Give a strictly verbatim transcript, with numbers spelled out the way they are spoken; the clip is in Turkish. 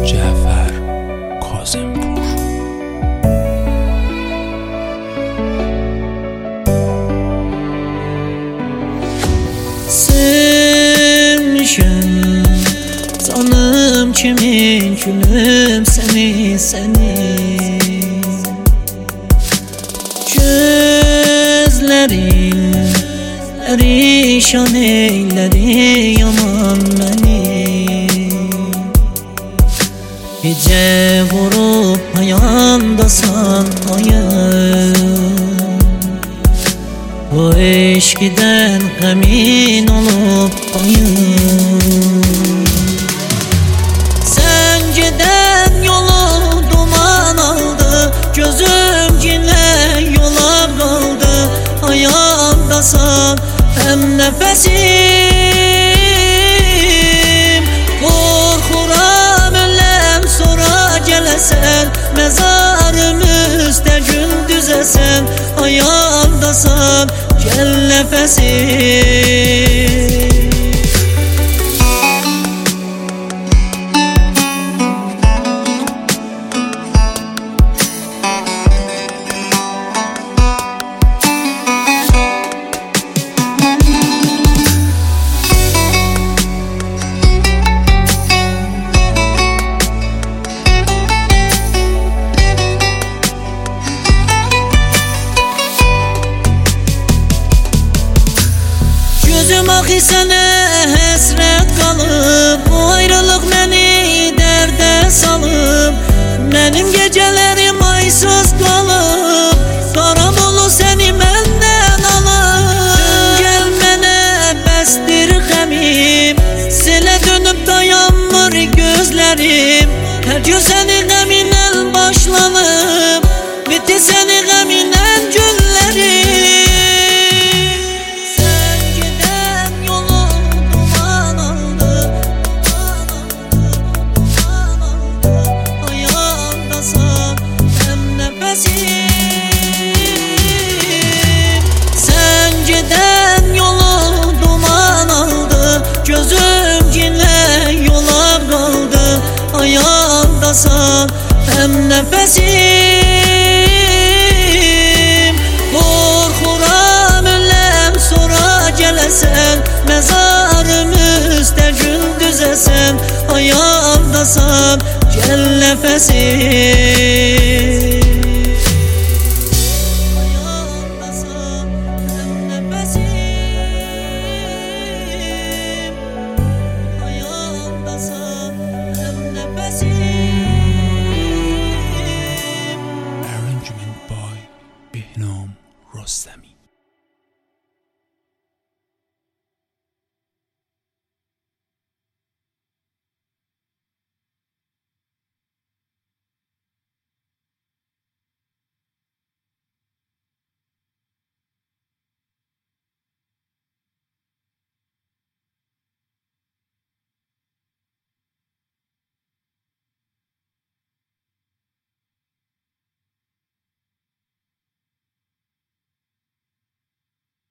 Cafer Kazımpur. Sevmişim canım kimin gülüm seni seni. Gözlerin perişan eyledi yaman beni. Gece vurup ayandasan ayım, bu eşkiden emin olup ayım. Sen giden yolu duman aldı, gözüm yine yola kaldı. Ayağımdasan hem nefesim, korkuram ölem sonra gelesen. Mezarımızda gün düzesen, ayağımdasan gel nefesim. Gözüm ahi sene hesret kalıp, bu ayrılık beni derde salıp. Benim gecelerim aysız kalıp, kara bulu seni benden alıp. Gel mene bestir gemim, sile dönüp dayanmır gözlerim. Her gün seni geminen başlanıp, bitti seni geminen günlerim. Sen giden yolu duman aldı, gözüm yine yola kaldı. Ayağımdasan hem nefesim, korkuram ölem sonra gelesen. Mezarımızda gün düzesen, ayağımdasan gel nefesim. Arrangement by Behnam Rostami.